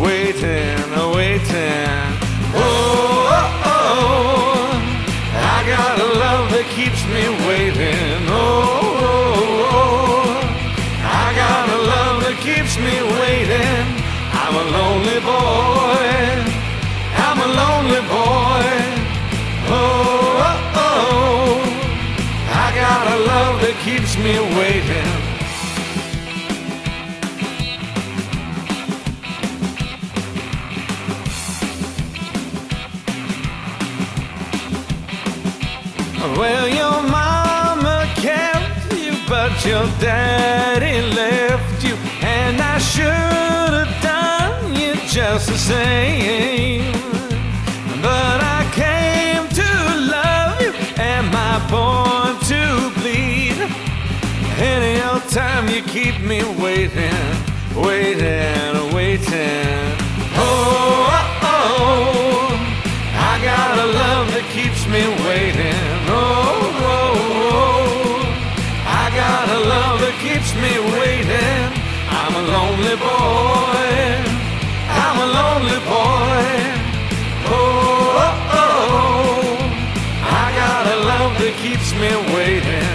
waiting, waiting. Oh, oh, oh, I got a love that keeps me waiting. Oh, oh, oh, I got a love that keeps me waiting. I'm a lonely boy. I'm a lonely boy. Oh, oh, oh, I got a love that keeps me waiting. Well, your mama kept you, but your daddy left you, and I should have done you just the same. But I came to love you, and my born to bleed. Any old time you keep me waiting, waiting, waiting. Oh, oh, oh, I got a love that keeps me waiting. Oh, oh, oh, I got a love that keeps me waiting. I'm a lonely boy. I'm a lonely boy. Oh, oh, oh, I got a love that keeps me waiting.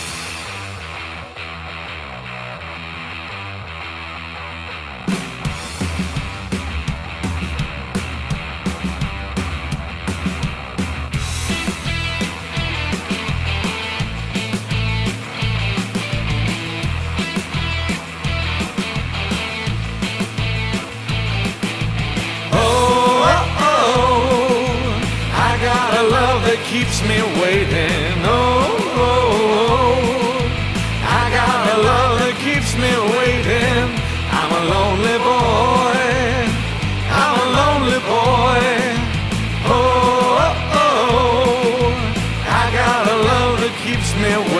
That keeps me waiting. Oh, oh, oh, I got a love that keeps me waiting. I'm a lonely boy. I'm a lonely boy. Oh, oh, oh, I got a love that keeps me waiting.